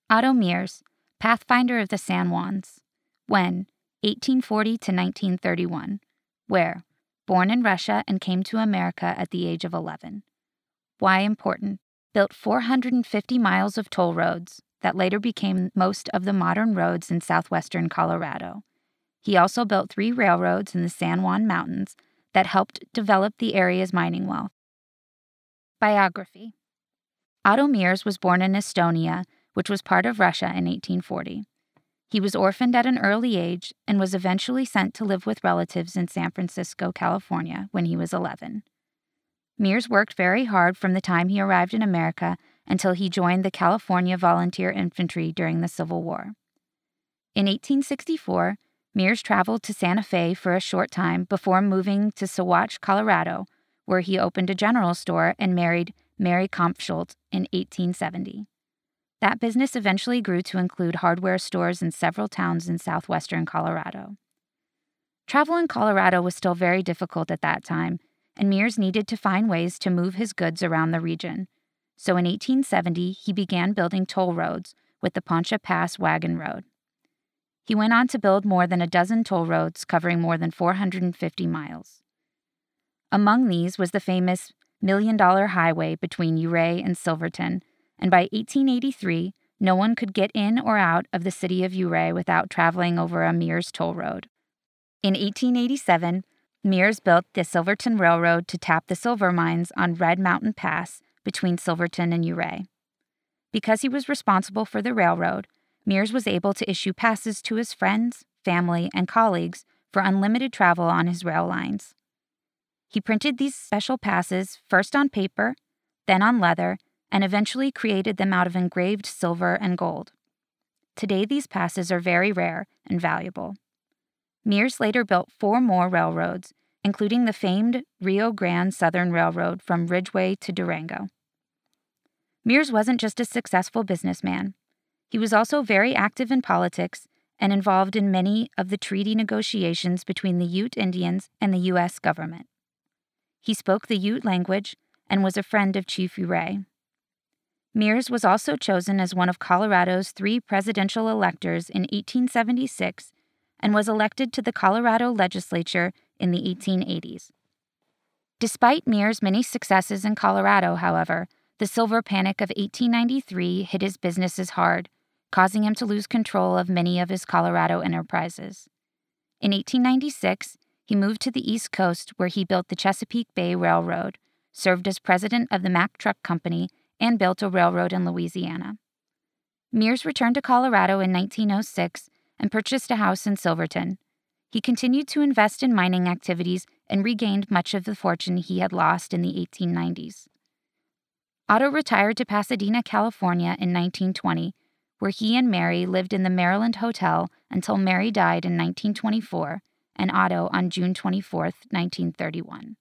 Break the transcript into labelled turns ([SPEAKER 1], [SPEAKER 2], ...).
[SPEAKER 1] Otto Mears, Pathfinder of the San Juans. When? 1840 to 1931. Where? Born in Russia and came to America at the age of 11. Why important? Built 450 miles of toll roads that later became most of the modern roads in southwestern Colorado. He also built 3 railroads in the San Juan Mountains that helped develop the area's mining wealth. Biography. Otto Mears was born in Estonia, which was part of Russia, in 1840. He was orphaned at an early age and was eventually sent to live with relatives in San Francisco, California, when he was 11. Mears worked very hard from the time he arrived in America until he joined the California Volunteer Infantry during the Civil War. In 1864, Mears traveled to Santa Fe for a short time before moving to Saguache, Colorado, where he opened a general store and married Mary Kampschultz in 1870. That business eventually grew to include hardware stores in several towns in southwestern Colorado. Travel in Colorado was still very difficult at that time, and Mears needed to find ways to move his goods around the region. So in 1870, he began building toll roads with the Poncha Pass Wagon Road. He went on to build more than a dozen toll roads covering more than 450 miles. Among these was the famous $1 Million Highway between Ouray and Silverton, and by 1883, no one could get in or out of the city of Ouray without traveling over a Mears toll road. In 1887, Mears built the Silverton Railroad to tap the silver mines on Red Mountain Pass between Silverton and Ouray. Because he was responsible for the railroad, Mears was able to issue passes to his friends, family, and colleagues for unlimited travel on his rail lines. He printed these special passes first on paper, then on leather, and eventually created them out of engraved silver and gold. Today, these passes are very rare and valuable. Mears later built 4 more railroads, including the famed Rio Grande Southern Railroad from Ridgway to Durango. Mears wasn't just a successful businessman. He was also very active in politics and involved in many of the treaty negotiations between the Ute Indians and the U.S. government. He spoke the Ute language and was a friend of Chief Ouray. Mears was also chosen as one of Colorado's 3 presidential electors in 1876 and was elected to the Colorado legislature in the 1880s. Despite Mears' many successes in Colorado, however, the silver panic of 1893 hit his businesses hard, causing him to lose control of many of his Colorado enterprises. In 1896, he moved to the East Coast where he built the Chesapeake Bay Railroad, served as president of the Mack Truck Company, and built a railroad in Louisiana. Mears returned to Colorado in 1906 and purchased a house in Silverton. He continued to invest in mining activities and regained much of the fortune he had lost in the 1890s. Otto retired to Pasadena, California in 1920, where he and Mary lived in the Maryland Hotel until Mary died in 1924 and Otto on June 24, 1931.